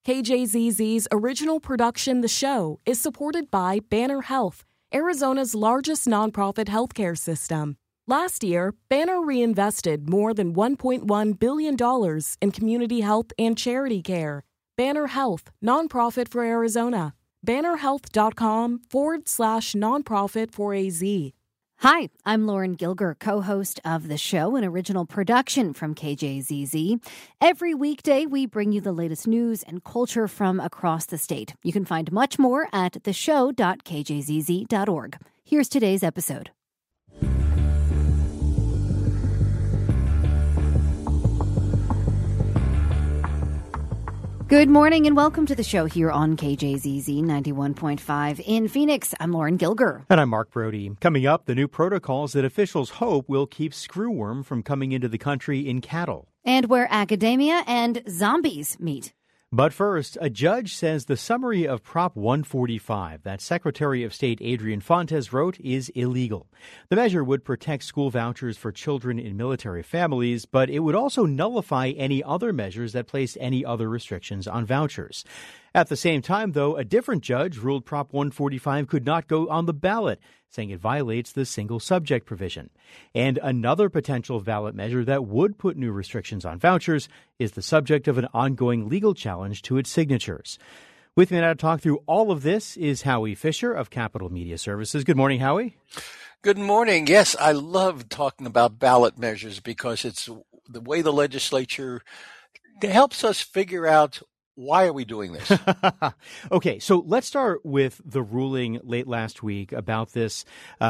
KJZZ's original production, The Show, is supported by Banner Health, Arizona's largest nonprofit healthcare system. Last year, Banner reinvested more than $1.1 billion in community health and charity care. Banner Health, nonprofit for Arizona. BannerHealth.com/nonprofit for AZ. Hi, I'm Lauren Gilger, co-host of The Show, an original production from KJZZ. Every weekday, we bring you the latest news and culture from across the state. You can find much more at theshow.kjzz.org. Here's today's episode. Good morning and welcome to the show here on KJZZ 91.5 in Phoenix. I'm Lauren Gilger. And I'm Mark Brody. Coming up, the new protocols that officials hope will keep screwworm from coming into the country in cattle. And where academia and zombies meet. But first, a judge says the summary of Prop 145 that Secretary of State Adrian Fontes wrote is illegal. The measure would protect school vouchers for children in military families, but it would also nullify any other measures that place any other restrictions on vouchers. At the same time, though, a different judge ruled Prop 145 could not go on the ballot, saying it violates the single subject provision. And another potential ballot measure that would put new restrictions on vouchers is the subject of an ongoing legal challenge to its signatures. With me now to talk through all of this is Howie Fisher of Capital Media Services. Good morning, Howie. Good morning. Yes, I love talking about ballot measures because it's the way the legislature helps us figure out why are we doing this? Okay, so let's start with the ruling late last week about this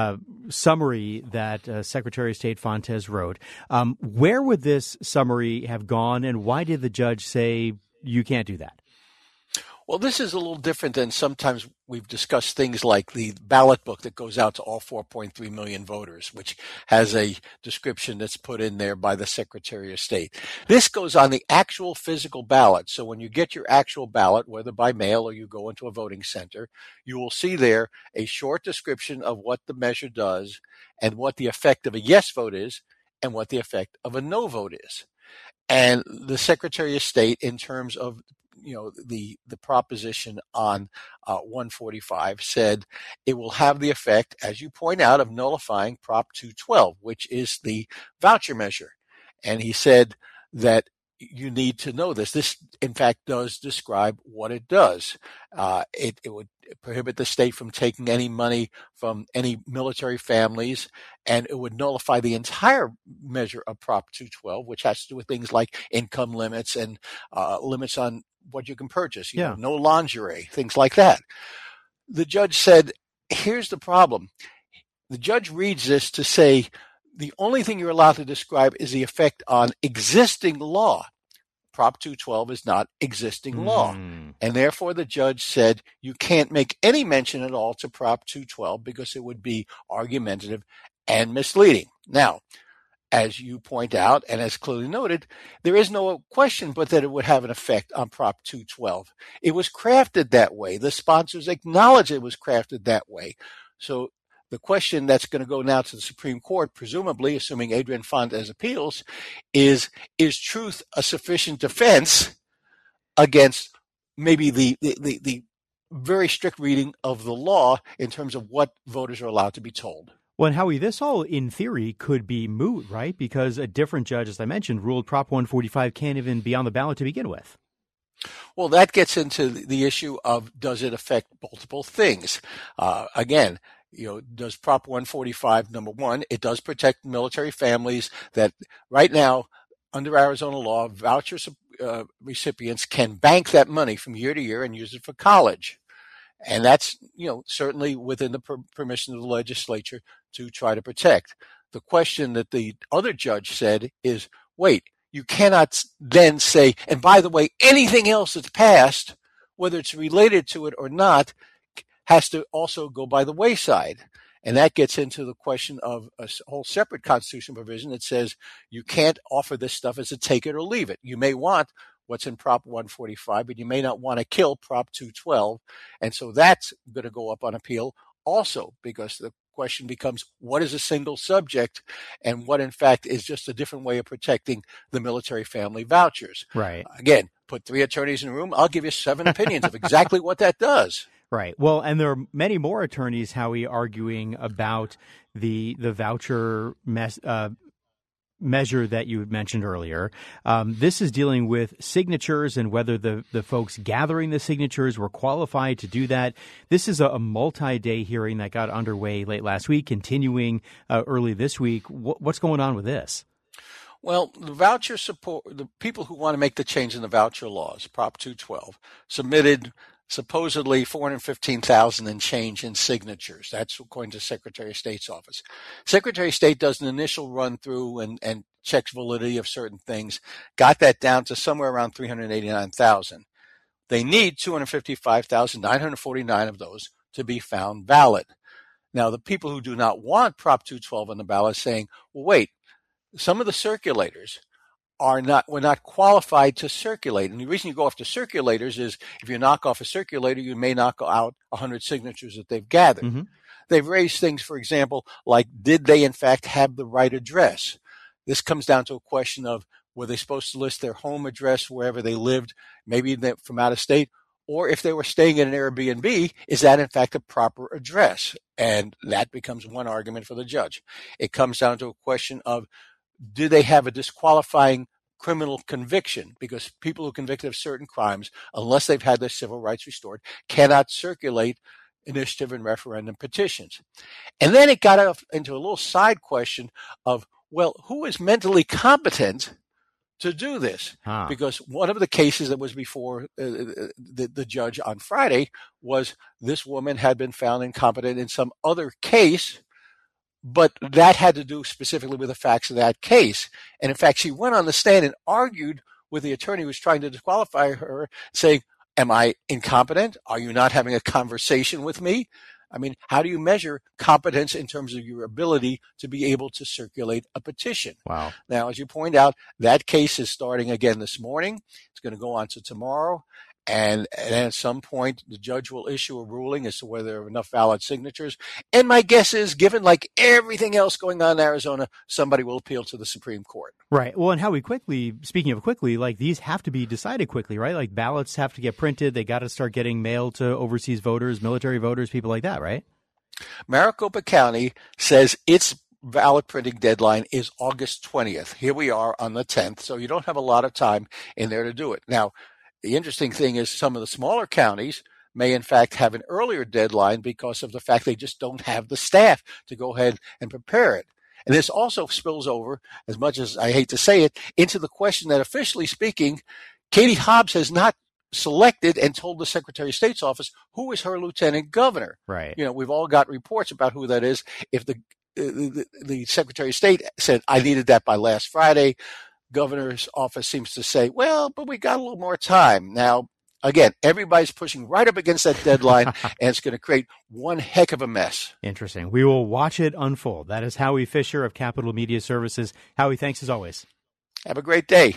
summary that Secretary of State Fontes wrote. Where would this summary have gone, and why did the judge say you can't do that? Well, this is a little different than sometimes we've discussed things like the ballot book that goes out to all 4.3 million voters, which has a description that's put in there by the Secretary of State. This goes on the actual physical ballot. So when you get your actual ballot, whether by mail or you go into a voting center, you will see there a short description of what the measure does and what the effect of a yes vote is and what the effect of a no vote is. And the Secretary of State, in terms of the proposition on 145 said it will have the effect, as you point out, of nullifying Prop 212, which is the voucher measure. And he said that you need to know this. This, in fact, does describe what it does. It would prohibit the state from taking any money from any military families, and it would nullify the entire measure of Prop 212, which has to do with things like income limits and limits on what you can purchase, no lingerie, things like that. The judge said, here's the problem. The judge reads this to say the only thing you're allowed to describe is the effect on existing law. Prop 212 is not existing law. And therefore, the judge said you can't make any mention at all to Prop 212 because it would be argumentative and misleading. Now, as you point out, and as clearly noted, there is no question but that it would have an effect on Prop 212. It was crafted that way. The sponsors acknowledge it was crafted that way. So the question that's going to go now to the Supreme Court, presumably, assuming Adrian Fontes appeals, is truth a sufficient defense against maybe the very strict reading of the law in terms of what voters are allowed to be told? Well, and Howie, this all, in theory, could be moot, right? Because a different judge, as I mentioned, ruled Prop 145 can't even be on the ballot to begin with. Well, that gets into the issue of does it affect multiple things? Again, does Prop 145, number one, it does protect military families that right now, under Arizona law, voucher recipients can bank that money from year to year and use it for college. And that's, certainly within the permission of the legislature to try to protect. The question that the other judge said is, wait, you cannot then say, and by the way, anything else that's passed, whether it's related to it or not, has to also go by the wayside. And that gets into the question of a whole separate constitutional provision that says you can't offer this stuff as a take it or leave it. You may want what's in Prop 145, but you may not want to kill Prop 212. And so that's going to go up on appeal also, because the question becomes, what is a single subject and what, in fact, is just a different way of protecting the military family vouchers? Right. Again, put 3 attorneys in a room, I'll give you 7 opinions of exactly what that does. Right. Well, and there are many more attorneys, Howie, arguing about the voucher measure that you had mentioned earlier. This is dealing with signatures and whether the folks gathering the signatures were qualified to do that. This is a multi-day hearing that got underway late last week, continuing early this week. What's going on with this? Well, the voucher support, the people who want to make the change in the voucher laws, Prop 212, submitted supposedly 415,000 and change in signatures. That's according to Secretary of State's office. Secretary of State does an initial run through and checks validity of certain things, got that down to somewhere around 389,000. They need 255,949 of those to be found valid. Now, the people who do not want Prop 212 on the ballot saying, well, wait, some of the circulators were not qualified to circulate. And the reason you go after circulators is if you knock off a circulator, you may knock out 100 signatures that they've gathered. Mm-hmm. They've raised things, for example, like did they in fact have the right address? This comes down to a question of were they supposed to list their home address wherever they lived, maybe from out of state, or if they were staying in an Airbnb, is that in fact a proper address? And that becomes one argument for the judge. It comes down to a question of do they have a disqualifying criminal conviction? Because people who are convicted of certain crimes, unless they've had their civil rights restored, cannot circulate initiative and referendum petitions. And then it got into a little side question of, well, who is mentally competent to do this? Because one of the cases that was before the judge on Friday was this woman had been found incompetent in some other case, but that had to do specifically with the facts of that case. And in fact, she went on the stand and argued with the attorney who was trying to disqualify her, saying, am I incompetent? Are you not having a conversation with me? I mean, how do you measure competence in terms of your ability to be able to circulate a petition? Wow. Now, as you point out, that case is starting again this morning. It's going to go on to tomorrow. And at some point, the judge will issue a ruling as to whether there are enough valid signatures. And my guess is, given like everything else going on in Arizona, somebody will appeal to the Supreme Court. Right. Well, and Howie, speaking of quickly, like these have to be decided quickly, right? Like ballots have to get printed. They got to start getting mailed to overseas voters, military voters, people like that, right? Maricopa County says its ballot printing deadline is August 20th. Here we are on the 10th, so you don't have a lot of time in there to do it. Now, the interesting thing is some of the smaller counties may in fact have an earlier deadline because of the fact they just don't have the staff to go ahead and prepare it. And this also spills over, as much as I hate to say it, into the question that officially speaking, Katie Hobbs has not selected and told the Secretary of State's office who is her lieutenant governor. Right. You know, we've all got reports about who that is. If the Secretary of State said, I needed that by last Friday, governor's office seems to say, well, but we got a little more time. Now, again, everybody's pushing right up against that deadline, and it's going to create one heck of a mess. Interesting. We will watch it unfold. That is Howie Fisher of Capital Media Services. Howie, thanks as always. Have a great day.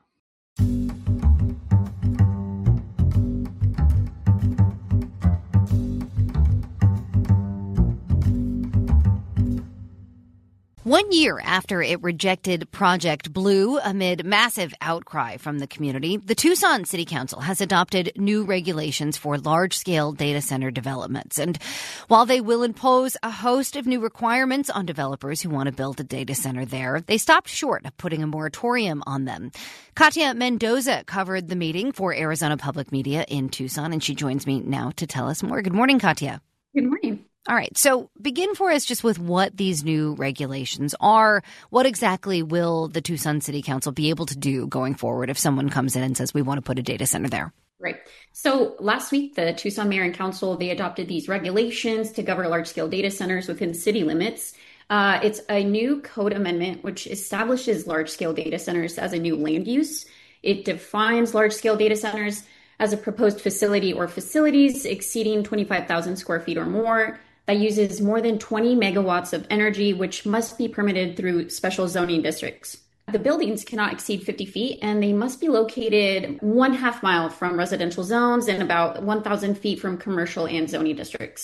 One year after it rejected Project Blue amid massive outcry from the community, the Tucson City Council has adopted new regulations for large-scale data center developments. And while they will impose a host of new requirements on developers who want to build a data center there, they stopped short of putting a moratorium on them. Katia Mendoza covered the meeting for Arizona Public Media in Tucson, and she joins me now to tell us more. Good morning, Katia. Good morning. All right. So begin for us just with what these new regulations are. What exactly will the Tucson City Council be able to do going forward if someone comes in and says we want to put a data center there? Right. So last week, the Tucson Mayor and Council, they adopted these regulations to govern large-scale data centers within city limits. It's a new code amendment which establishes large-scale data centers as a new land use. It defines large-scale data centers as a proposed facility or facilities exceeding 25,000 square feet or more that uses more than 20 megawatts of energy, which must be permitted through special zoning districts. The buildings cannot exceed 50 feet, and they must be located 1/2 mile from residential zones and about 1,000 feet from commercial and zoning districts.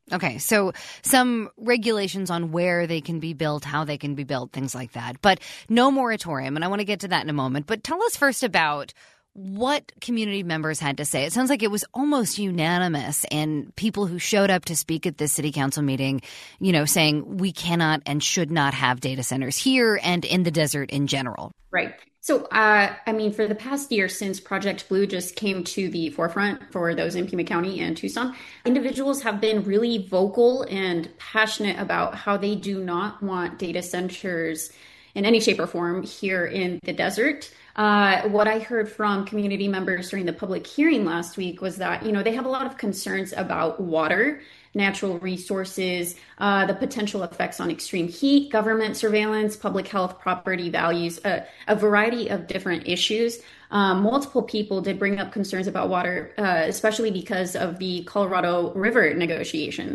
Okay, so some regulations on where they can be built, how they can be built, things like that, but no moratorium. And I want to get to that in a moment. But tell us first about what community members had to say. It sounds like it was almost unanimous, and people who showed up to speak at this city council meeting, saying we cannot and should not have data centers here and in the desert in general. Right. So, for the past year since Project Blue just came to the forefront for those in Pima County and Tucson, individuals have been really vocal and passionate about how they do not want data centers in any shape or form here in the desert. What I heard from community members during the public hearing last week was that, they have a lot of concerns about water, natural resources, the potential effects on extreme heat, government surveillance, public health, property values, a variety of different issues. Multiple people did bring up concerns about water, especially because of the Colorado River negotiations.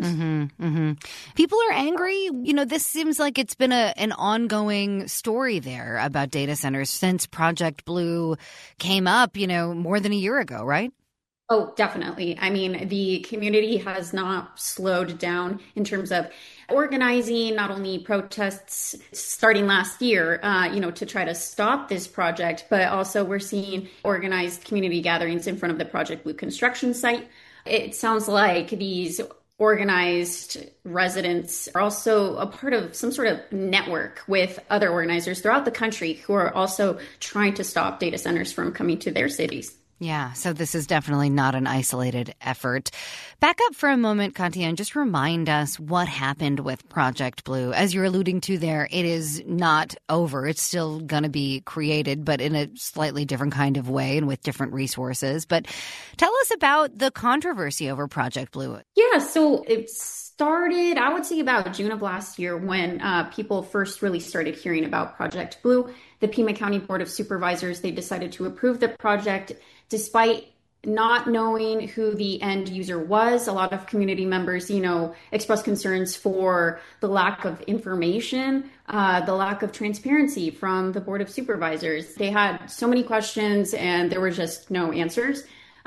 People are angry. This seems like it's been an ongoing story there about data centers since Project Blue came up, more than a year ago, right? Oh, definitely. The community has not slowed down in terms of organizing, not only protests starting last year, to try to stop this project, but also we're seeing organized community gatherings in front of the Project Blue construction site. It sounds like these organized residents are also a part of some sort of network with other organizers throughout the country who are also trying to stop data centers from coming to their cities. Yeah, so this is definitely not an isolated effort. Back up for a moment, Katya, and just remind us what happened with Project Blue. As you're alluding to there, it is not over. It's still going to be created, but in a slightly different kind of way and with different resources. But tell us about the controversy over Project Blue. Yeah, so it started, I would say, about June of last year when people first really started hearing about Project Blue. The Pima County Board of Supervisors, they decided to approve the project despite not knowing who the end user was. A lot of community members, expressed concerns for the lack of information, the lack of transparency from the Board of Supervisors. They had so many questions and there were just no answers.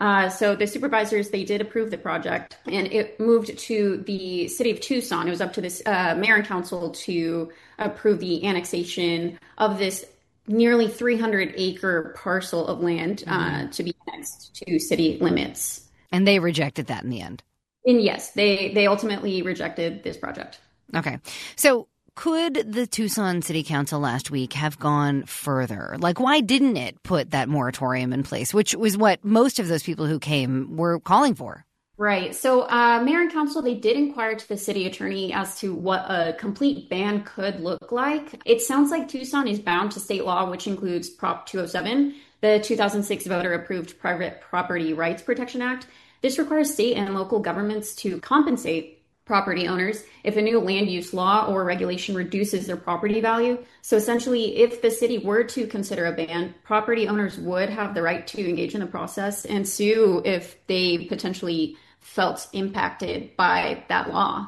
So the supervisors, they did approve the project and it moved to the city of Tucson. It was up to this mayor and council to approve the annexation of this nearly 300-acre parcel of land to be annexed to city limits. And they rejected that in the end? And yes, they ultimately rejected this project. Okay. So could the Tucson City Council last week have gone further? Like, why didn't it put that moratorium in place, which was what most of those people who came were calling for? Right. So mayor and council, they did inquire to the city attorney as to what a complete ban could look like. It sounds like Tucson is bound to state law, which includes Prop 207, the 2006 voter-approved Private Property Rights Protection Act. This requires state and local governments to compensate property owners if a new land use law or regulation reduces their property value. So essentially, if the city were to consider a ban, property owners would have the right to engage in the process and sue if they potentially felt impacted by that law.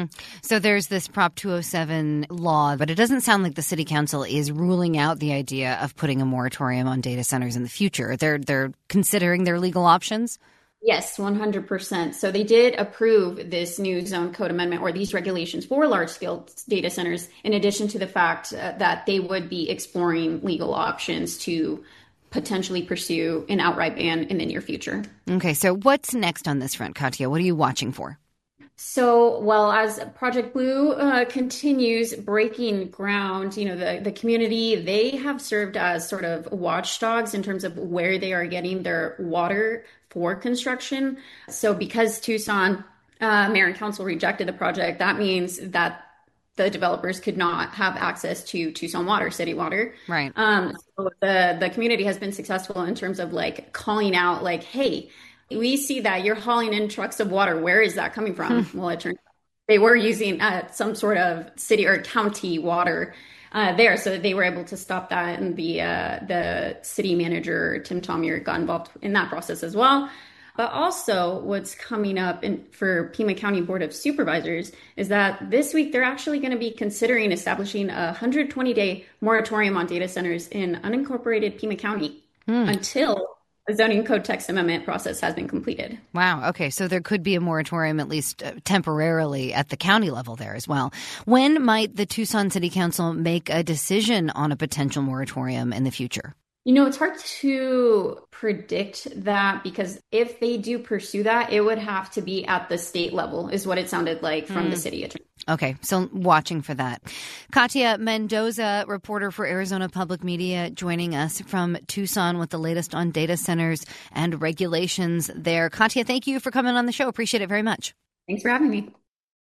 So there's this Prop 207 law, but it doesn't sound like the city council is ruling out the idea of putting a moratorium on data centers in the future. They're considering their legal options? Yes, 100%. So they did approve this new zone code amendment or these regulations for large-scale data centers, in addition to the fact that they would be exploring legal options to potentially pursue an outright ban in the near future. Okay, so what's next on this front, Katya? What are you watching for? So, well, as Project Blue continues breaking ground, the community, they have served as sort of watchdogs in terms of where they are getting their water for construction. So because Tucson mayor and council rejected the project, that means that the developers could not have access to Tucson water, city water. Right. So the community has been successful in terms of calling out hey, we see that you're hauling in trucks of water. Where is that coming from? Well, it turns out they were using some sort of city or county water there. So they were able to stop that. And the city manager, Tim Tomier, got involved in that process as well. But also what's coming up for Pima County Board of Supervisors is that this week they're actually going to be considering establishing a 120-day moratorium on data centers in unincorporated Pima County until The zoning code text amendment process has been completed. Wow. Okay. So there could be a moratorium, at least temporarily, at the county level there as well. When might the Tucson City Council make a decision on a potential moratorium in the future? It's hard to predict that because if they do pursue that, it would have to be at the state level, is what it sounded like from the city attorney. Okay, so watching for that. Katia Mendoza, reporter for Arizona Public Media, joining us from Tucson with the latest on data centers and regulations there. Katia, thank you for coming on the show. Appreciate it very much. Thanks for having me.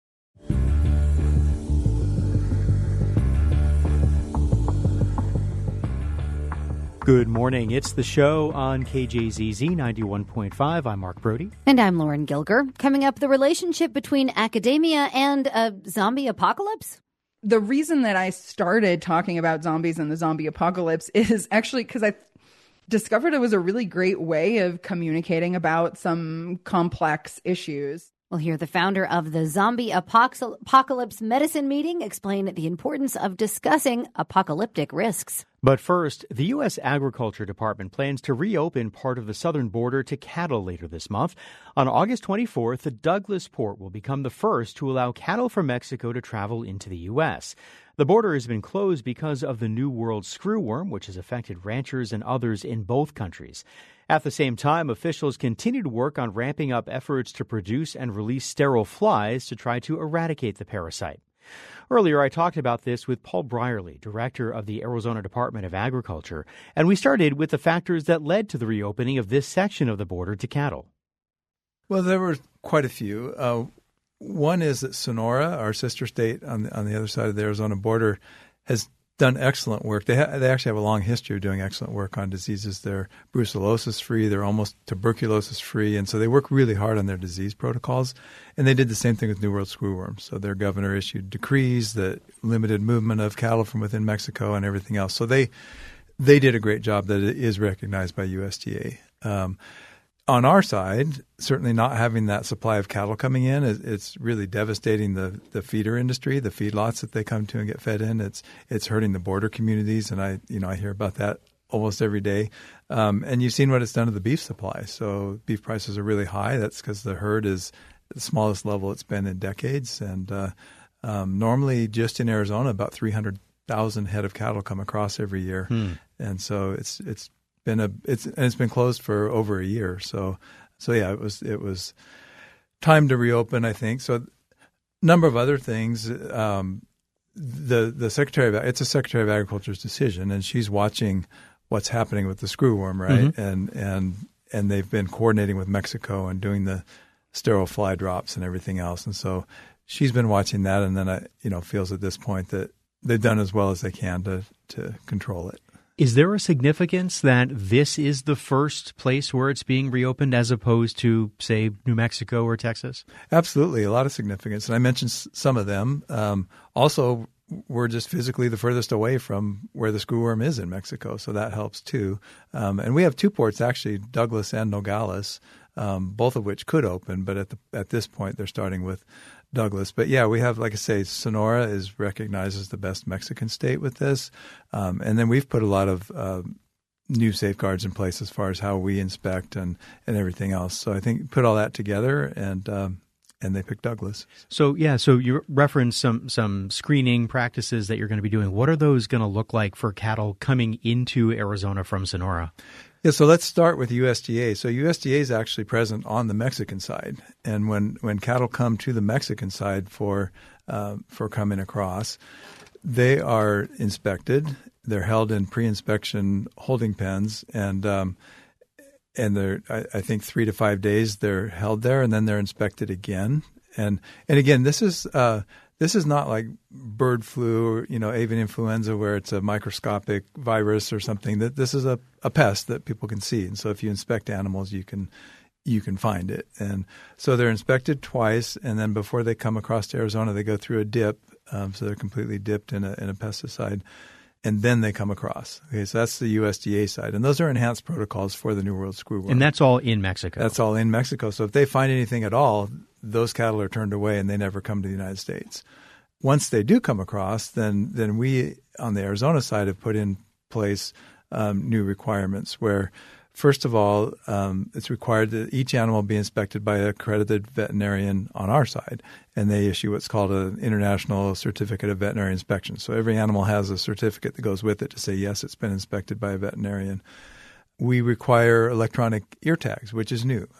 Good morning. It's the show on KJZZ 91.5. I'm Mark Brody. And I'm Lauren Gilger. Coming up, the relationship between academia and a zombie apocalypse. The reason that I started talking about zombies and the zombie apocalypse is actually because I discovered it was a really great way of communicating about some complex issues. We'll hear the founder of the Zombie Apocalypse Medicine Meeting explain the importance of discussing apocalyptic risks. But first, the U.S. Agriculture Department plans to reopen part of the southern border to cattle later this month. On August 24th, the Douglas port will become the first to allow cattle from Mexico to travel into the U.S. The border has been closed because of the New World screwworm, which has affected ranchers and others in both countries. At the same time, officials continue to work on ramping up efforts to produce and release sterile flies to try to eradicate the parasite. Earlier, I talked about this with Paul Brierly, director of the Arizona Department of Agriculture, and we started with the factors that led to the reopening of this section of the border to cattle. Well, there were quite a few. One is that Sonora, our sister state on the other side of the Arizona border, has done excellent work. They actually have a long history of doing excellent work on diseases. They're brucellosis-free. They're almost tuberculosis-free. And so they work really hard on their disease protocols. And they did the same thing with New World screwworm. So their governor issued decrees that limited movement of cattle from within Mexico and everything else. So they did a great job that is recognized by USDA. On our side, certainly not having that supply of cattle coming in, it's really devastating the feeder industry, the feedlots that they come to and get fed in. It's hurting the border communities, and I hear about that almost every day. And you've seen what it's done to the beef supply. So beef prices are really high. That's because the herd is at the smallest level it's been in decades. And normally, just in Arizona, about 300,000 head of cattle come across every year. And so it's been closed for over a year. So yeah, it was time to reopen, I think. So a number of other things. The it's a Secretary of Agriculture's decision, and she's watching what's happening with the screwworm, right? Mm-hmm. And they've been coordinating with Mexico and doing the sterile fly drops and everything else. And so she's been watching that, and then feels at this point that they've done as well as they can to control it. Is there a significance that this is the first place where it's being reopened as opposed to, say, New Mexico or Texas? Absolutely. A lot of significance. And I mentioned some of them. Also, we're just physically the furthest away from where the screwworm is in Mexico, so that helps too. And we have two ports, actually, Douglas and Nogales, both of which could open, but at this point they're starting with Douglas. But yeah, we have, like I say, Sonora is recognized as the best Mexican state with this. And then we've put a lot of new safeguards in place as far as how we inspect and everything else. So I think put all that together and they picked Douglas. So you referenced some screening practices that you're going to be doing. What are those going to look like for cattle coming into Arizona from Sonora? Yeah, so let's start with USDA. So USDA is actually present on the Mexican side, and when cattle come to the Mexican side for coming across, they are inspected. They're held in pre-inspection holding pens, and they're I think 3 to 5 days they're held there, and then they're inspected again. And again, this is not like bird flu or avian influenza where it's a microscopic virus or something. That this is a pest that people can see, and so if you inspect animals, you can find it. And so they're inspected twice, and then before they come across to Arizona, they go through a dip, so they're completely dipped in a pesticide, and then they come across. Okay, so that's the USDA side, and those are enhanced protocols for the New World screwworm. And that's all in Mexico. That's all in Mexico. So if they find anything at all, those cattle are turned away and they never come to the United States. Once they do come across, then we on the Arizona side have put in place new requirements where First of all, it's required that each animal be inspected by an accredited veterinarian on our side, and they issue what's called an International Certificate of Veterinary Inspection. So every animal has a certificate that goes with it to say, yes, it's been inspected by a veterinarian. We require electronic ear tags, which is new,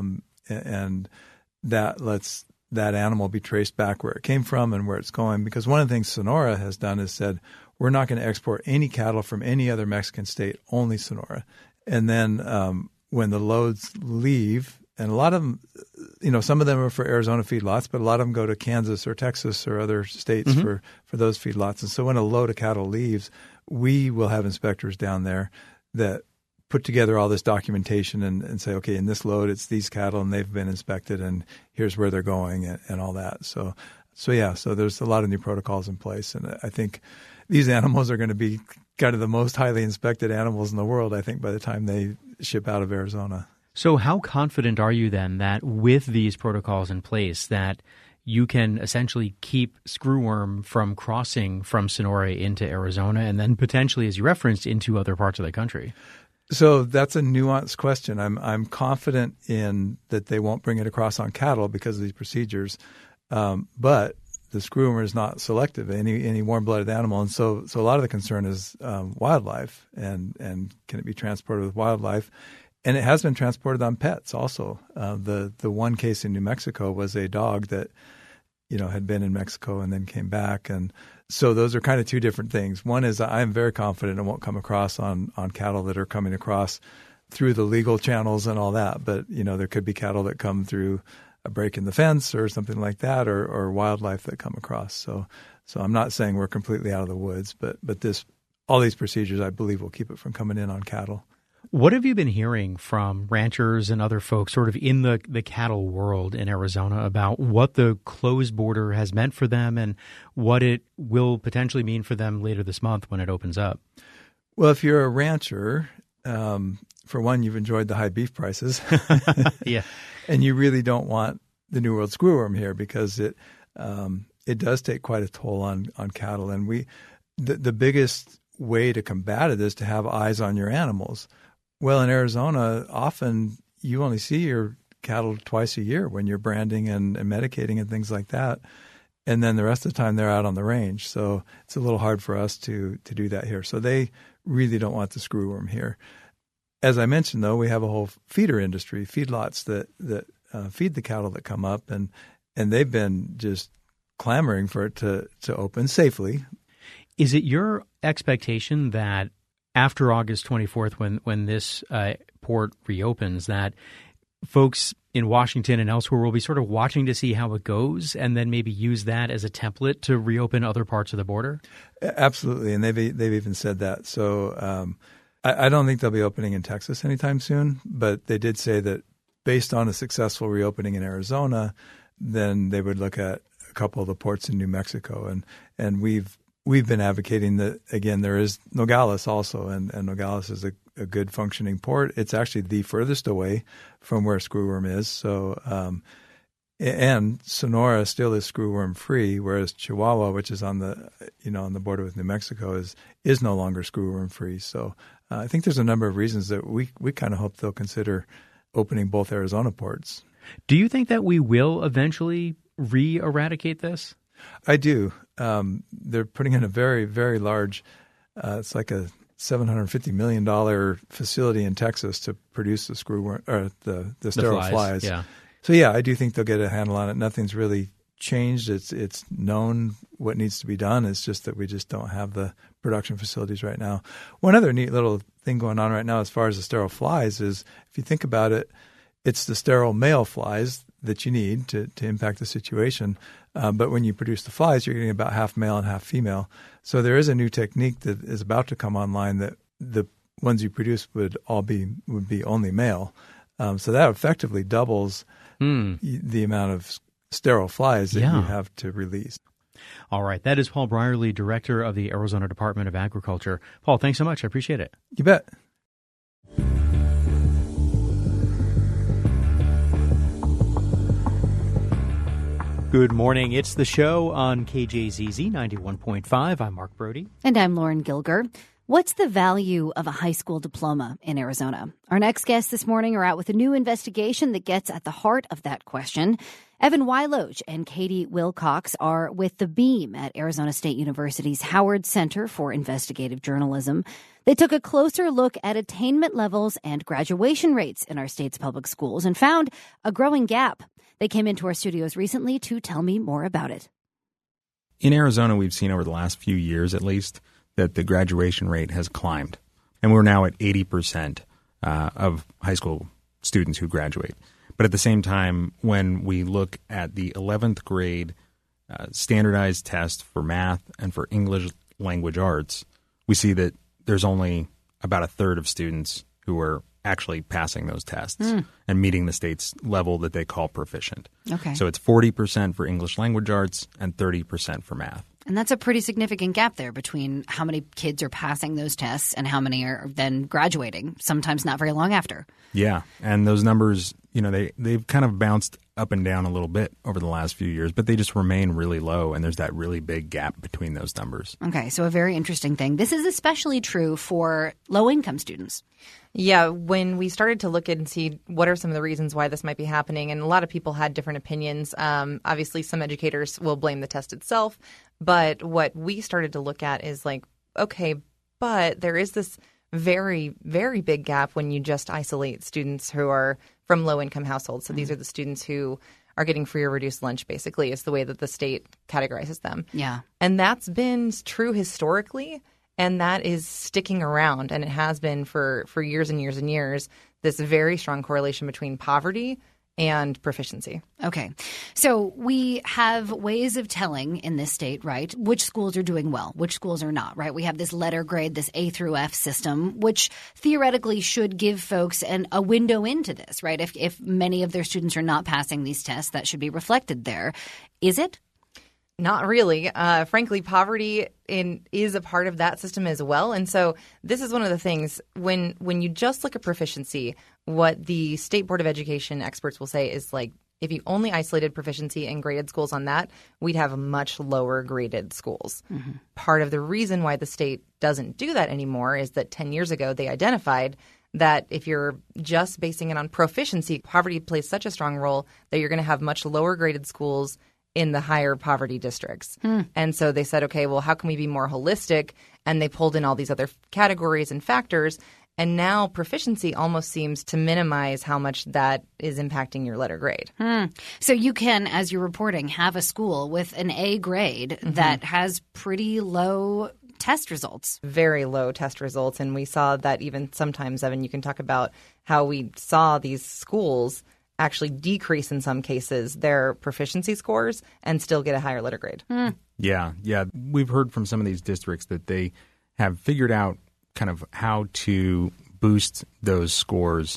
and that lets that animal be traced back where it came from and where it's going. Because one of the things Sonora has done is said, we're not going to export any cattle from any other Mexican state, only Sonora. And then when the loads leave, and a lot of them, some of them are for Arizona feedlots, but a lot of them go to Kansas or Texas or other states for those feedlots. And so when a load of cattle leaves, we will have inspectors down there that put together all this documentation and say, okay, in this load, it's these cattle and they've been inspected and here's where they're going and all that. So there's a lot of new protocols in place. And I think these animals are going to be kind of the most highly inspected animals in the world, I think, by the time they ship out of Arizona. So how confident are you then that with these protocols in place that you can essentially keep screwworm from crossing from Sonora into Arizona and then potentially, as you referenced, into other parts of the country? So that's a nuanced question. I'm confident in that they won't bring it across on cattle because of these procedures, but the screwworm is not selective, any warm-blooded animal. And so a lot of the concern is wildlife and can it be transported with wildlife? And it has been transported on pets also. The one case in New Mexico was a dog that had been in Mexico and then came back. And so those are kind of two different things. One is I'm very confident it won't come across on cattle that are coming across through the legal channels and all that. But, there could be cattle that come through a break in the fence or something like that, or wildlife that come across. So I'm not saying we're completely out of the woods, but all these procedures, I believe, will keep it from coming in on cattle. What have you been hearing from ranchers and other folks sort of in the cattle world in Arizona about what the closed border has meant for them and what it will potentially mean for them later this month when it opens up? Well, if you're a rancher, for one, you've enjoyed the high beef prices. Yeah. And you really don't want the New World screwworm here because it does take quite a toll on cattle. And the biggest way to combat it is to have eyes on your animals. Well, in Arizona, often you only see your cattle twice a year when you're branding and medicating and things like that. And then the rest of the time they're out on the range. So it's a little hard for us to do that here. So they really don't want the screwworm here. As I mentioned, though, we have a whole feeder industry, feedlots that feed the cattle that come up, and they've been just clamoring for it to open safely. Is it your expectation that after August 24th, when this port reopens, that folks in Washington and elsewhere will be sort of watching to see how it goes and then maybe use that as a template to reopen other parts of the border? Absolutely, and they've even said that. So I don't think they'll be opening in Texas anytime soon, but they did say that based on a successful reopening in Arizona, then they would look at a couple of the ports in New Mexico. And we've been advocating that, again, there is Nogales also, and Nogales is a good functioning port. It's actually the furthest away from where screwworm is. So, and Sonora still is screwworm free, whereas Chihuahua, which is on the border with New Mexico, is no longer screwworm free. So I think there's a number of reasons that we kind of hope they'll consider opening both Arizona ports. Do you think that we will eventually re-eradicate this? I do. They're putting in a very, very large, it's like a $750 million facility in Texas to produce the screwworm or the sterile flies. Yeah. So yeah, I do think they'll get a handle on it. Nothing's really changed. It's known what needs to be done. It's just that we just don't have the production facilities right now. One other neat little thing going on right now as far as the sterile flies is, if you think about it, it's the sterile male flies that you need to impact the situation. But when you produce the flies, you're getting about half male and half female. So there is a new technique that is about to come online that the ones you produce would be only male. So that effectively doubles the amount of sterile flies that you have to release. All right. That is Paul Brierly, Director of the Arizona Department of Agriculture. Paul, thanks so much. I appreciate it. You bet. Good morning. It's The Show on KJZZ 91.5. I'm Mark Brody. And I'm Lauren Gilger. What's the value of a high school diploma in Arizona? Our next guests this morning are out with a new investigation that gets at the heart of that question. Evan Weiloch and Katie Wilcox are with The Beam at Arizona State University's Howard Center for Investigative Journalism. They took a closer look at attainment levels and graduation rates in our state's public schools and found a growing gap. They came into our studios recently to tell me more about it. In Arizona, we've seen over the last few years, at least, that the graduation rate has climbed. And we're now at 80% of high school students who graduate. But at the same time, when we look at the 11th grade standardized test for math and for English language arts, we see that there's only about a third of students who are actually passing those tests and meeting the state's level that they call proficient. Okay. So it's 40% for English language arts and 30% for math. And that's a pretty significant gap there between how many kids are passing those tests and how many are then graduating, sometimes not very long after. Yeah, and those numbers, they've kind of bounced up and down a little bit over the last few years, but they just remain really low, and there's that really big gap between those numbers. Okay, so a very interesting thing. This is especially true for low-income students. Yeah, when we started to look at and see what are some of the reasons why this might be happening, and a lot of people had different opinions. Obviously, some educators will blame the test itself, but what we started to look at is like, okay, but there is this very, very big gap when you just isolate students who are from low-income households. So these are the students who are getting free or reduced lunch, basically, is the way that the state categorizes them. Yeah. And that's been true historically. And that is sticking around, and it has been for years and years and years, this very strong correlation between poverty and proficiency. Okay. So we have ways of telling in this state, right, which schools are doing well, which schools are not, right? We have this letter grade, this A through F system, which theoretically should give folks a window into this, right? If many of their students are not passing these tests, that should be reflected there. Is it? Not really. Frankly, poverty is a part of that system as well. And so this is one of the things when you just look at proficiency, what the State Board of Education experts will say is like, if you only isolated proficiency and graded schools on that, we'd have much lower graded schools. Mm-hmm. Part of the reason why the state doesn't do that anymore is that 10 years ago they identified that if you're just basing it on proficiency, poverty plays such a strong role that you're going to have much lower graded schools in the higher poverty districts. And so they said, okay, well, how can we be more holistic? And they pulled in all these other categories and factors. And now proficiency almost seems to minimize how much that is impacting your letter grade. So you can, as you're reporting, have a school with an A grade that has pretty low test results. Very low test results. And we saw that even sometimes, Evan, you can talk about how we saw these schools actually decrease in some cases their proficiency scores and still get a higher letter grade. Yeah. We've heard from some of these districts that they have figured out kind of how to boost those scores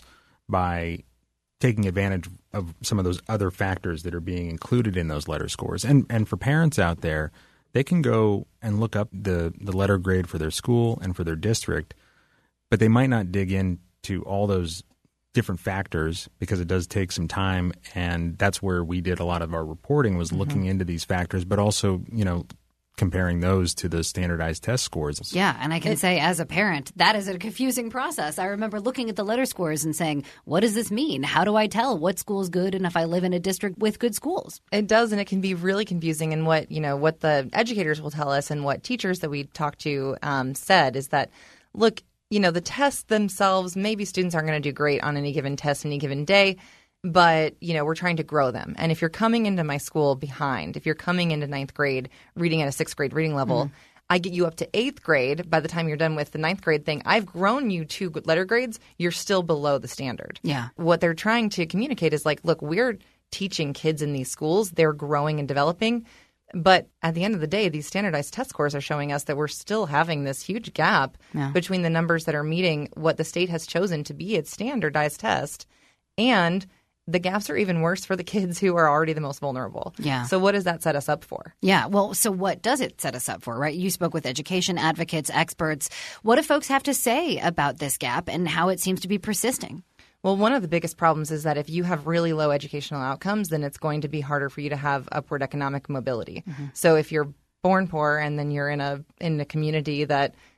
by taking advantage of some of those other factors that are being included in those letter scores. And for parents out there, they can go and look up the letter grade for their school and for their district, but they might not dig into all those different factors because it does take some time. And that's where we did a lot of our reporting, was looking into these factors, but also, comparing those to the standardized test scores. Yeah, and I can say as a parent, that is a confusing process. I remember looking at the letter scores and saying, what does this mean? How do I tell what school's good and if I live in a district with good schools? It does, and it can be really confusing. And what the educators will tell us and what teachers that we talked to said is that, look, the tests themselves, maybe students aren't going to do great on any given test, any given day, but, we're trying to grow them. And if you're coming into my school behind, if you're coming into 9th grade reading at a 6th grade reading level, I get you up to 8th grade. By the time you're done with the 9th grade thing, I've grown you 2 good letter grades. You're still below the standard. Yeah. What they're trying to communicate is like, look, we're teaching kids in these schools. They're growing and developing. But at the end of the day, these standardized test scores are showing us that we're still having this huge gap between the numbers that are meeting what the state has chosen to be its standardized test, and the gaps are even worse for the kids who are already the most vulnerable. Yeah. So what does that set us up for? Yeah. Well, so what does it set us up for, right? You spoke with education advocates, experts. What do folks have to say about this gap and how it seems to be persisting? Well, one of the biggest problems is that if you have really low educational outcomes, then it's going to be harder for you to have upward economic mobility. So if you're born poor and then you're in a community that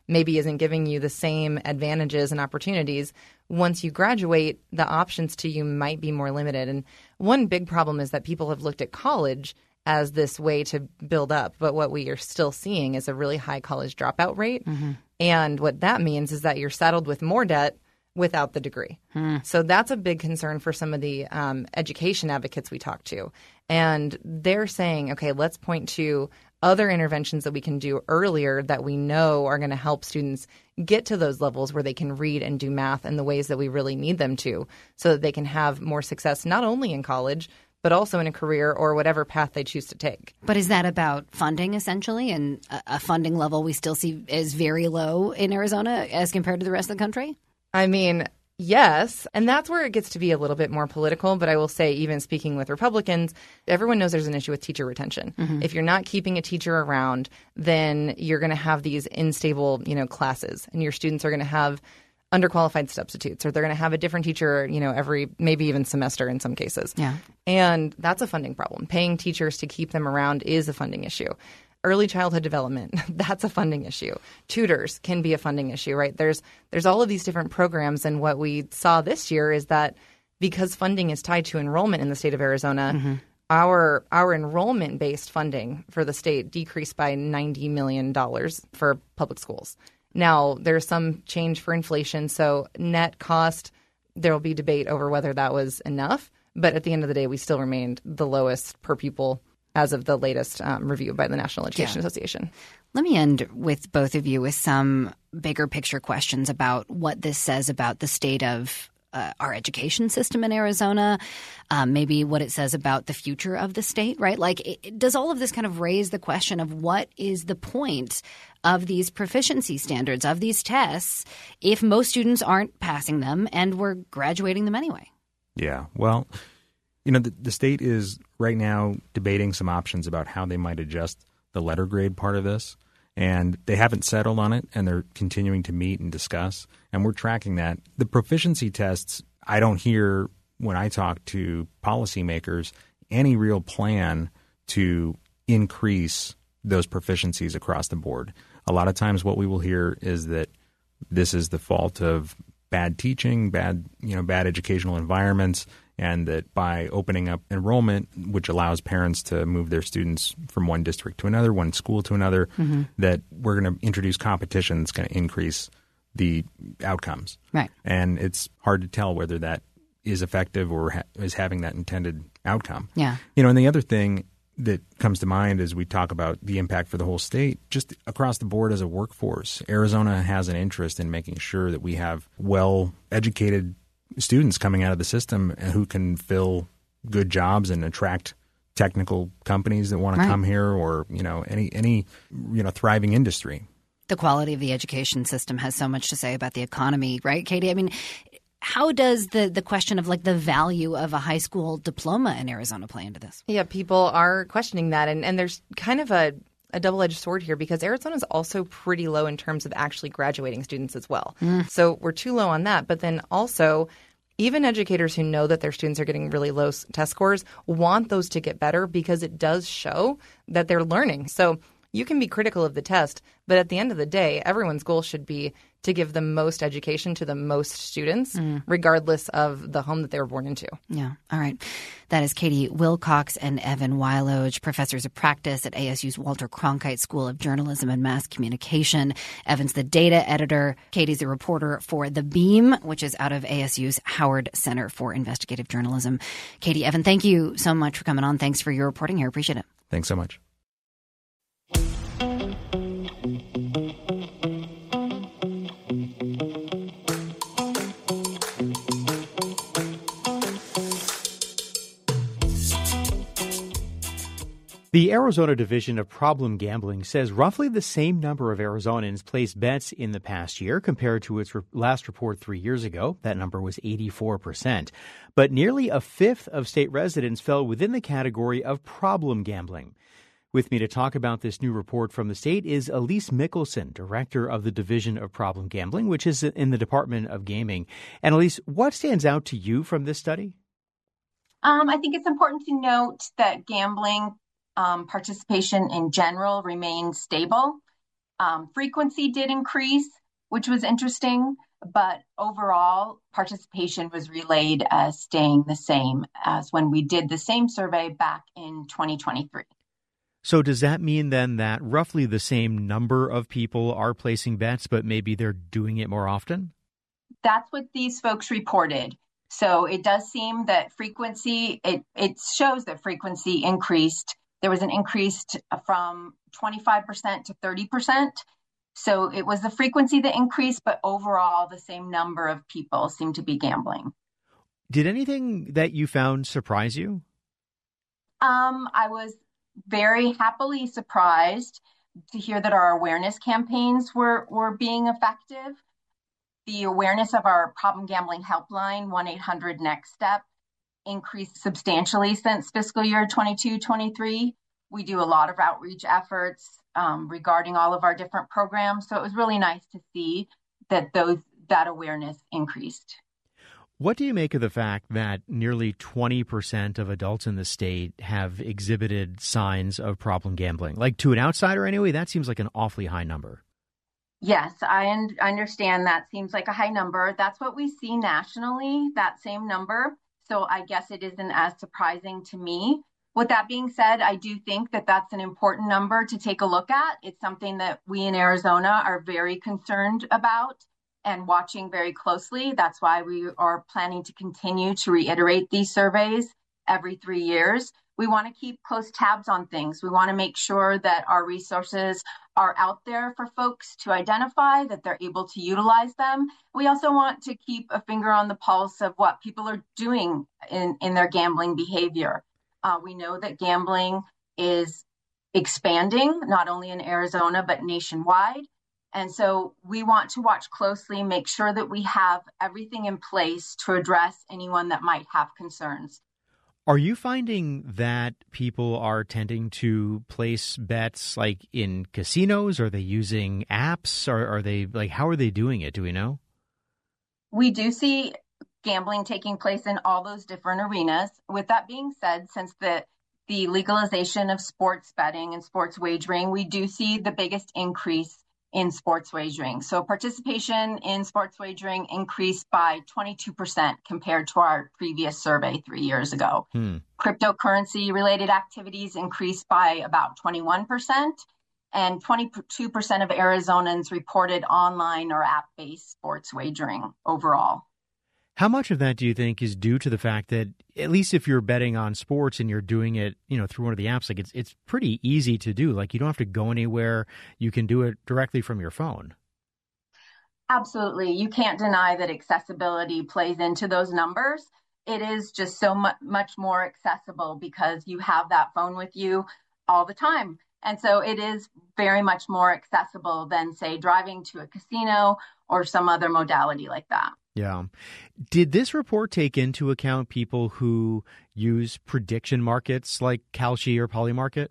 maybe isn't giving you the same advantages and opportunities. Once you graduate, the options to you might be more limited. And one big problem is that people have looked at college as this way to build up. But what we are still seeing is a really high college dropout rate. Mm-hmm. And what that means is that you're saddled with more debt without the degree. So that's a big concern for some of the education advocates we talk to. And they're saying, okay, let's point to other interventions that we can do earlier that we know are going to help students get to those levels where they can read and do math in the ways that we really need them to, so that they can have more success not only in college, but also in a career or whatever path they choose to take. But is that about funding, essentially? And a funding level we still see is very low in Arizona as compared to the rest of the country? I mean, yes. And that's where it gets to be a little bit more political. But I will say, even speaking with Republicans, everyone knows there's an issue with teacher retention. Mm-hmm. If you're not keeping a teacher around, then you're going to have these unstable, classes, and your students are going to have underqualified substitutes, or they're going to have a different teacher, every maybe even semester in some cases. Yeah. And that's a funding problem. Paying teachers to keep them around is a funding issue. Early childhood development, that's a funding issue. Tutors can be a funding issue, right? There's all of these different programs, and what we saw this year is that because funding is tied to enrollment in the state of Arizona, mm-hmm. our enrollment-based funding for the state decreased by $90 million for public schools. Now, there's some change for inflation, so net cost, there will be debate over whether that was enough. But at the end of the day, we still remained the lowest per pupil as of the latest review by the National Education Association. Let me end with both of you with some bigger picture questions about what this says about the state of our education system in Arizona, maybe what it says about the future of the state, right? Does all of this kind of raise the question of what is the point of these proficiency standards, of these tests, if most students aren't passing them and we're graduating them anyway? Yeah, well, the state is right now debating some options about how they might adjust the letter grade part of this. And they haven't settled on it, and they're continuing to meet and discuss. And we're tracking that. The proficiency tests, I don't hear when I talk to policymakers any real plan to increase those proficiencies across the board. A lot of times what we will hear is that this is the fault of bad teaching, bad educational environments, and that by opening up enrollment, which allows parents to move their students from one district to another, one school to another, mm-hmm. that we're going to introduce competition that's going to increase the outcomes. Right. And it's hard to tell whether that is effective or is having that intended outcome. Yeah. And the other thing that comes to mind as we talk about the impact for the whole state, just across the board as a workforce, Arizona has an interest in making sure that we have well-educated students coming out of the system who can fill good jobs and attract technical companies that want to come here, or any thriving industry. The quality of the education system has so much to say about the economy, right, Katie? I mean, how does the question of the value of a high school diploma in Arizona play into this? Yeah, people are questioning that, and there's kind of a double-edged sword here, because Arizona is also pretty low in terms of actually graduating students as well. So we're too low on that. But then also, even educators who know that their students are getting really low test scores want those to get better, because it does show that they're learning. So you can be critical of the test, but at the end of the day, everyone's goal should be to give the most education to the most students, regardless of the home that they were born into. Yeah. All right. That is Katie Wilcox and Evan Wyloj, professors of practice at ASU's Walter Cronkite School of Journalism and Mass Communication. Evan's the data editor. Katie's a reporter for The Beam, which is out of ASU's Howard Center for Investigative Journalism. Katie, Evan, thank you so much for coming on. Thanks for your reporting here. Appreciate it. Thanks so much. The Arizona Division of Problem Gambling says roughly the same number of Arizonans placed bets in the past year compared to its last report 3 years ago. That number was 84%. But nearly a fifth of state residents fell within the category of problem gambling. With me to talk about this new report from the state is Elise Mickelson, director of the Division of Problem Gambling, which is in the Department of Gaming. And Elise, what stands out to you from this study? I think it's important to note that gambling participation in general remains stable. Frequency did increase, which was interesting, but overall participation was relayed as staying the same as when we did the same survey back in 2023. So does that mean then that roughly the same number of people are placing bets, but maybe they're doing it more often? That's what these folks reported. So it does seem that frequency, it shows that frequency increased. There was an increase from 25% to 30%. So it was the frequency that increased, but overall the same number of people seem to be gambling. Did anything that you found surprise you? I was very happily surprised to hear that our awareness campaigns were being effective. The awareness of our problem gambling helpline, 1-800-NEXT-STEP, increased substantially since fiscal year 22-23. We do a lot of outreach efforts regarding all of our different programs. So it was really nice to see that that awareness increased. What do you make of the fact that nearly 20% of adults in the state have exhibited signs of problem gambling? Like, to an outsider anyway, that seems like an awfully high number. Yes, I understand that seems like a high number. That's what we see nationally, that same number. So I guess it isn't as surprising to me. With that being said, I do think that that's an important number to take a look at. It's something that we in Arizona are very concerned about and watching very closely. That's why we are planning to continue to reiterate these surveys every 3 years. We want to keep close tabs on things. We want to make sure that our resources are out there for folks to identify, that they're able to utilize them. We also want to keep a finger on the pulse of what people are doing in their gambling behavior. We know that gambling is expanding, not only in Arizona, but nationwide. And so we want to watch closely, make sure that we have everything in place to address anyone that might have concerns. Are you finding that people are tending to place bets like in casinos? Are they using apps? Or are they how are they doing it? Do we know? We do see gambling taking place in all those different arenas. With that being said, since the legalization of sports betting and sports wagering, we do see the biggest increase in sports wagering. So participation in sports wagering increased by 22% compared to our previous survey 3 years ago. Cryptocurrency related activities increased by about 21%, and 22% of Arizonans reported online or app-based sports wagering overall. How much of that do you think is due to the fact that, at least if you're betting on sports and you're doing it, through one of the apps, it's pretty easy to do. Like, you don't have to go anywhere. You can do it directly from your phone. Absolutely. You can't deny that accessibility plays into those numbers. It is just so much more accessible because you have that phone with you all the time. And so it is very much more accessible than, say, driving to a casino or some other modality like that. Yeah. Did this report take into account people who use prediction markets like Kalshi or Polymarket?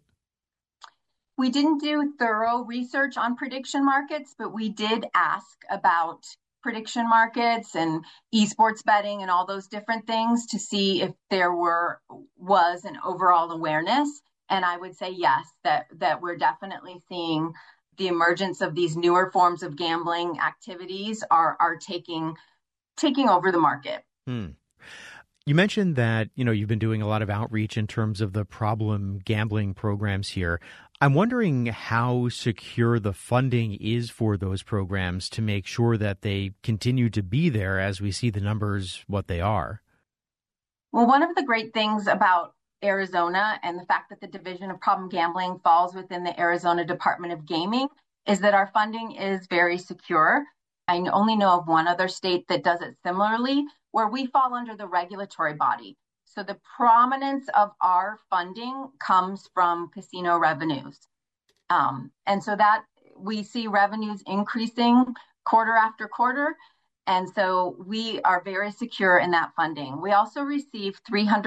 We didn't do thorough research on prediction markets, but we did ask about prediction markets and esports betting and all those different things to see if there was an overall awareness. And I would say yes, that we're definitely seeing the emergence of these newer forms of gambling activities are taking over the market. You mentioned that, you've been doing a lot of outreach in terms of the problem gambling programs here. I'm wondering how secure the funding is for those programs to make sure that they continue to be there as we see the numbers what they are. Well, one of the great things about Arizona and the fact that the Division of Problem Gambling falls within the Arizona Department of Gaming is that our funding is very secure. I only know of one other state that does it similarly, where we fall under the regulatory body. So the prominence of our funding comes from casino revenues. And so that we see revenues increasing quarter after quarter. And so we are very secure in that funding. We also receive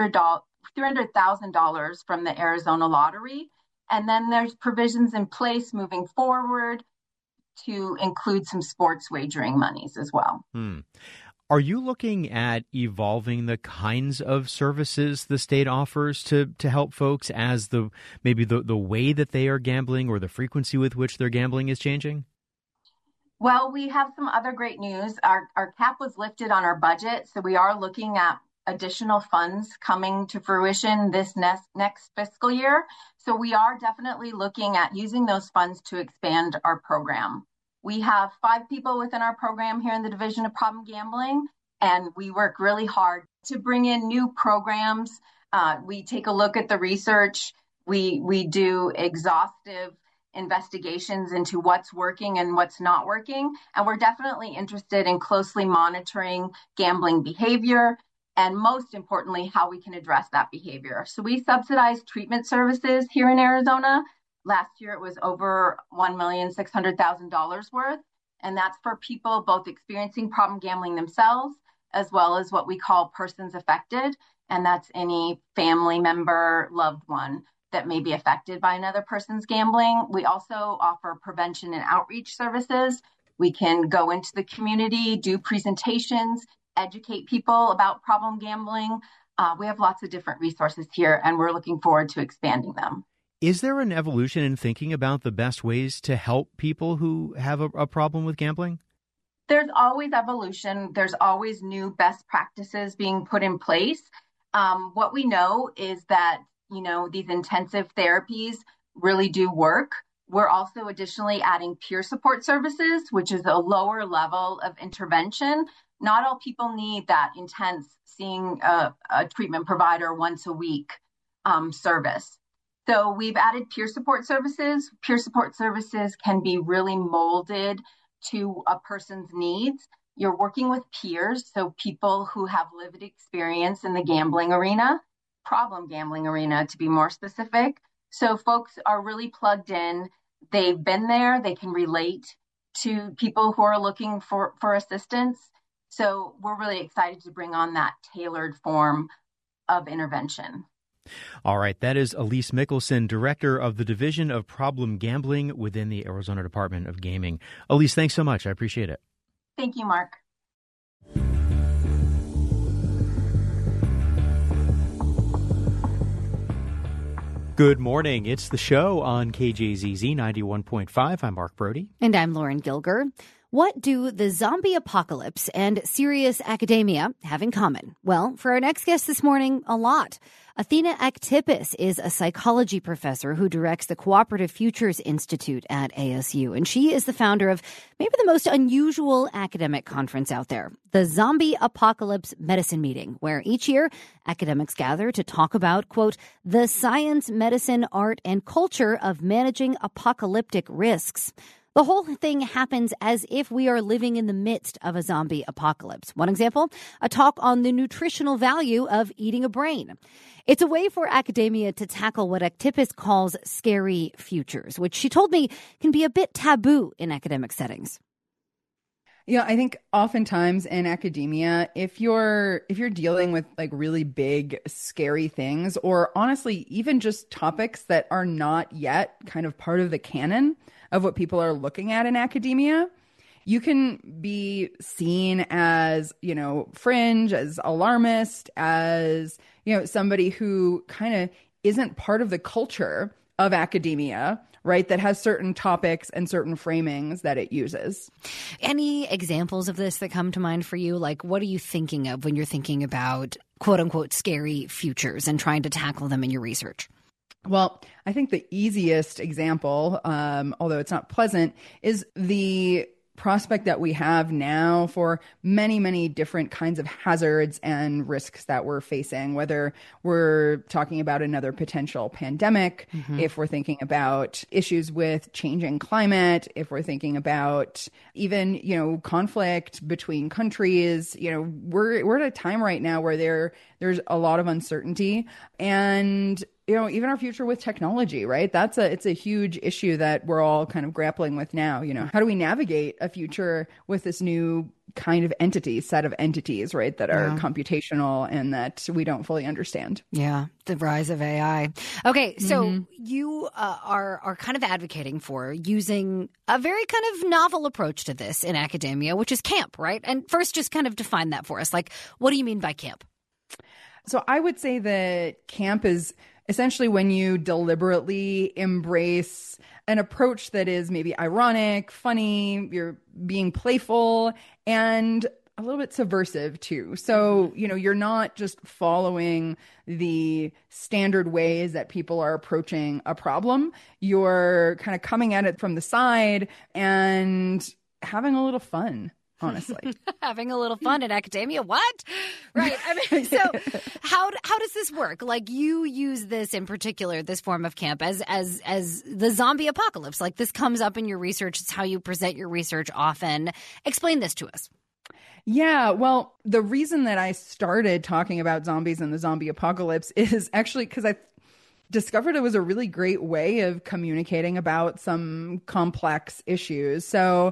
$300,000 from the Arizona Lottery. And then there's provisions in place moving forward to include some sports wagering monies as well. Are you looking at evolving the kinds of services the state offers to help folks as maybe the way that they are gambling or the frequency with which they're gambling is changing? Well, we have some other great news. Our cap was lifted on our budget, so we are looking at additional funds coming to fruition this next fiscal year. So we are definitely looking at using those funds to expand our program. We have 5 people within our program here in the Division of Problem Gambling, and we work really hard to bring in new programs. We take a look at the research. We do exhaustive investigations into what's working and what's not working. And we're definitely interested in closely monitoring gambling behavior and, most importantly, how we can address that behavior. So we subsidize treatment services here in Arizona. Last year, it was over $1,600,000 worth. And that's for people both experiencing problem gambling themselves, as well as what we call persons affected. And that's any family member, loved one that may be affected by another person's gambling. We also offer prevention and outreach services. We can go into the community, do presentations, educate people about problem gambling. We have lots of different resources here, and we're looking forward to expanding them. Is there an evolution in thinking about the best ways to help people who have a problem with gambling? There's always evolution. There's always new best practices being put in place. What we know is that, these intensive therapies really do work. We're also additionally adding peer support services, which is a lower level of intervention. Not all people need that intense seeing a treatment provider once a week service. So we've added peer support services. Peer support services can be really molded to a person's needs. You're working with peers, so people who have lived experience in the gambling arena, problem gambling arena to be more specific. So folks are really plugged in. They've been there. They can relate to people who are looking for assistance. So we're really excited to bring on that tailored form of intervention. All right. That is Elise Mickelson, Director of the Division of Problem Gambling within the Arizona Department of Gaming. Elise, thanks so much. I appreciate it. Thank you, Mark. Good morning. It's the show on KJZZ 91.5. I'm Mark Brody. And I'm Lauren Gilger. What do the zombie apocalypse and serious academia have in common? Well, for our next guest this morning, a lot. Athena Aktipis is a psychology professor who directs the Cooperative Futures Institute at ASU, and she is the founder of maybe the most unusual academic conference out there, the Zombie Apocalypse Medicine Meeting, where each year academics gather to talk about, quote, the science, medicine, art, and culture of managing apocalyptic risks. The whole thing happens as if we are living in the midst of a zombie apocalypse. One example, a talk on the nutritional value of eating a brain. It's a way for academia to tackle what Aktipis calls scary futures, which she told me can be a bit taboo in academic settings. Yeah, I think oftentimes in academia, if you're dealing with like really big, scary things, or honestly, even just topics that are not yet kind of part of the canon of what people are looking at in academia, you can be seen as, fringe, as alarmist, as, somebody who kind of isn't part of the culture of academia, right? That has certain topics and certain framings that it uses. Any examples of this that come to mind for you? Like, what are you thinking of when you're thinking about quote unquote scary futures and trying to tackle them in your research? Well, I think the easiest example, although it's not pleasant, is the prospect that we have now for many, many different kinds of hazards and risks that we're facing, whether we're talking about another potential pandemic, if we're thinking about issues with changing climate, if we're thinking about even, conflict between countries, we're at a time right now where there's a lot of uncertainty. And even our future with technology, right? It's a huge issue that we're all kind of grappling with now. How do we navigate a future with this new kind of set of entities, right, that are computational and that we don't fully understand? Yeah, the rise of AI. Okay, so you are kind of advocating for using a very kind of novel approach to this in academia, which is camp, right? And first, just kind of define that for us. Like, what do you mean by camp? So I would say that camp is essentially when you deliberately embrace an approach that is maybe ironic, funny, you're being playful, and a little bit subversive too. So, you're not just following the standard ways that people are approaching a problem. You're kind of coming at it from the side and having a little fun. Honestly, having a little fun in academia. What? Right. I mean, so how does this work? Like, you use this in particular, this form of camp as the zombie apocalypse. Like, this comes up in your research. It's how you present your research often. Explain this to us. Yeah, well, the reason that I started talking about zombies and the zombie apocalypse is actually because I discovered it was a really great way of communicating about some complex issues. So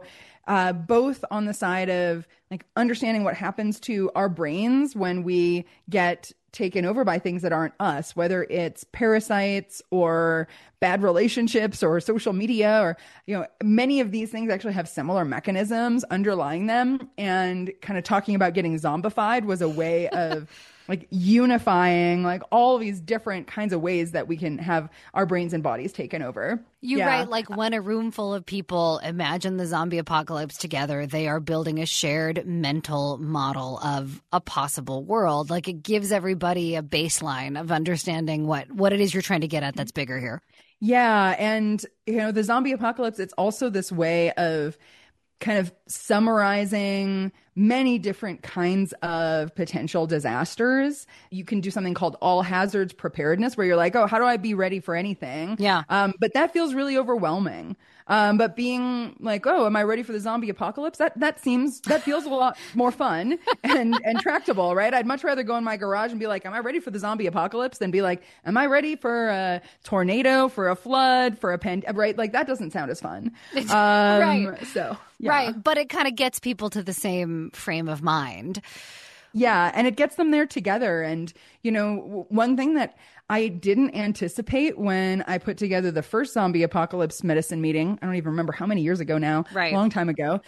both on the side of like understanding what happens to our brains when we get taken over by things that aren't us, whether it's parasites or bad relationships or social media, or, many of these things actually have similar mechanisms underlying them. And kind of talking about getting zombified was a way of like unifying like all these different kinds of ways that we can have our brains and bodies taken over. You write, like, when a room full of people imagine the zombie apocalypse together, they are building a shared mental model of a possible world. Like, it gives everybody a baseline of understanding what it is you're trying to get at that's bigger here. Yeah. And, the zombie apocalypse, it's also this way of kind of summarizing many different kinds of potential disasters. You can do something called all hazards preparedness, where you're like, oh, how do I be ready for anything? Yeah. But that feels really overwhelming. But being like, oh, am I ready for the zombie apocalypse? That feels a lot more fun and tractable, right? I'd much rather go in my garage and be like, am I ready for the zombie apocalypse? Than be like, am I ready for a tornado, for a flood, for a right? Like, that doesn't sound as fun. Right. So, yeah. Right. But it kind of gets people to the same frame of mind. Yeah. And it gets them there together. And, one thing that I didn't anticipate when I put together the first zombie apocalypse medicine meeting, I don't even remember how many years ago now, right, a long time ago,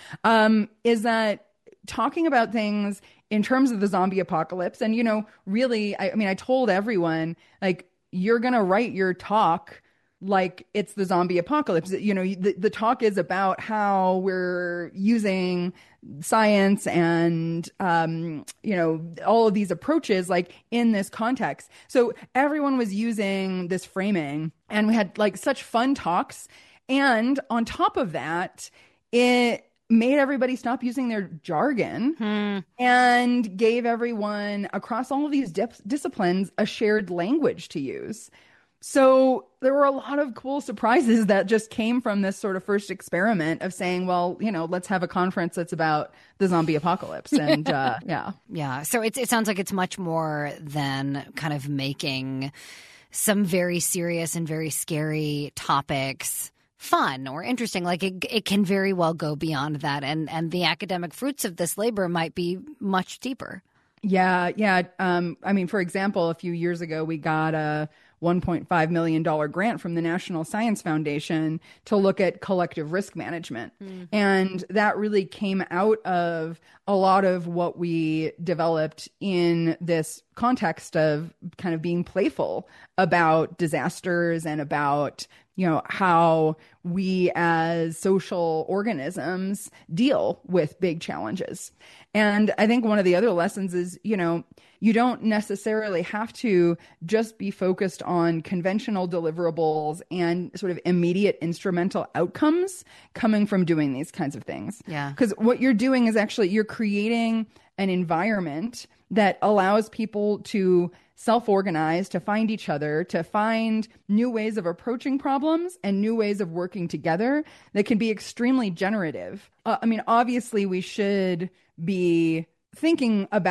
is that talking about things in terms of the zombie apocalypse. And, really, I told everyone, like, you're going to write your talk like it's the zombie apocalypse. The talk is about how we're using science and, all of these approaches, like, in this context. So everyone was using this framing, and we had like such fun talks. And on top of that, it made everybody stop using their jargon and gave everyone across all of these disciplines a shared language to use. So there were a lot of cool surprises that just came from this sort of first experiment of saying, well, let's have a conference that's about the zombie apocalypse. And yeah. Yeah. So it sounds like it's much more than kind of making some very serious and very scary topics fun or interesting. Like, it can very well go beyond that. And the academic fruits of this labor might be much deeper. Yeah. Yeah. For example, a few years ago, we got a $1.5 million grant from the National Science Foundation to look at collective risk management. And that really came out of a lot of what we developed in this context of kind of being playful about disasters and about, how we as social organisms deal with big challenges. And I think one of the other lessons is, you don't necessarily have to just be focused on conventional deliverables and sort of immediate instrumental outcomes coming from doing these kinds of things. Yeah. Because what you're doing is actually you're creating an environment that allows people to self-organize, to find each other, to find new ways of approaching problems and new ways of working together that can be extremely generative. Obviously, we should be thinking about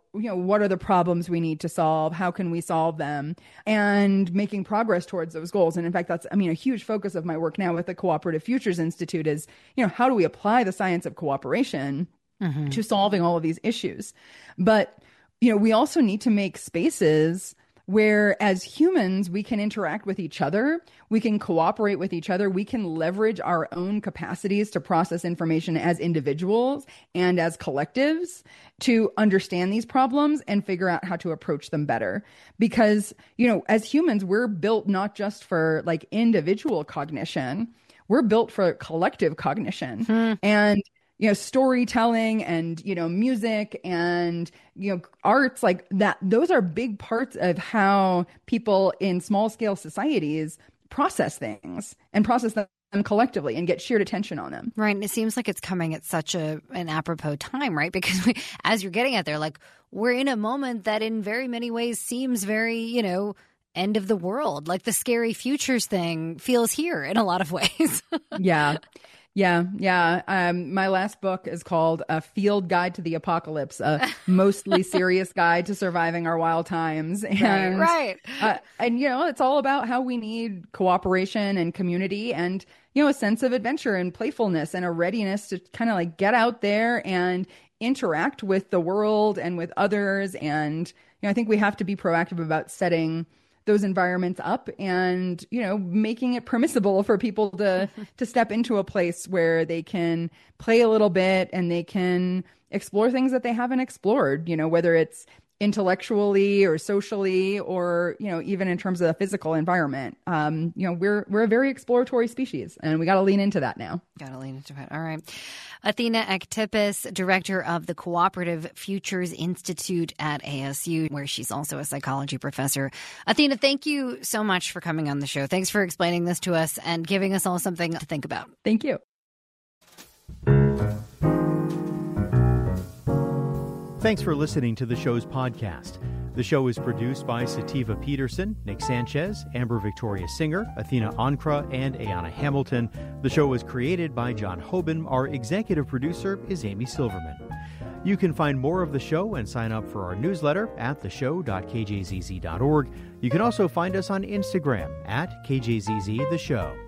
what are the problems we need to solve? How can we solve them? And making progress towards those goals. And in fact, that's, a huge focus of my work now with the Cooperative Futures Institute is, how do we apply the science of cooperation to solving all of these issues? But, we also need to make spaces where as humans, we can interact with each other, we can cooperate with each other, we can leverage our own capacities to process information as individuals and as collectives to understand these problems and figure out how to approach them better. Because, as humans, we're built not just for like individual cognition, we're built for collective cognition. And storytelling and, music and, arts like that. Those are big parts of how people in small scale societies process things and process them collectively and get shared attention on them. Right. And it seems like it's coming at such an apropos time, right? Because as you're getting at there, like we're in a moment that in very many ways seems very, end of the world. Like the scary futures thing feels here in a lot of ways. Yeah. My last book is called A Field Guide to the Apocalypse, a mostly serious guide to surviving our wild times. And, right. It's all about how we need cooperation and community and, a sense of adventure and playfulness and a readiness to kind of like get out there and interact with the world and with others. And, I think we have to be proactive about setting those environments up and, making it permissible for people to step into a place where they can play a little bit and they can explore things that they haven't explored, whether it's intellectually or socially or, even in terms of the physical environment. We're a very exploratory species and we got to lean into that now. Got to lean into it. All right. Athena Aktipis, director of the Cooperative Futures Institute at ASU, where she's also a psychology professor. Athena, thank you so much for coming on the show. Thanks for explaining this to us and giving us all something to think about. Thank you. Thanks for listening to the show's podcast. The show is produced by Sativa Peterson, Nick Sanchez, Amber Victoria Singer, Athena Ankra, and Ayana Hamilton. The show was created by John Hoban. Our executive producer is Amy Silverman. You can find more of the show and sign up for our newsletter at theshow.kjzz.org. You can also find us on Instagram at KJZZ The Show.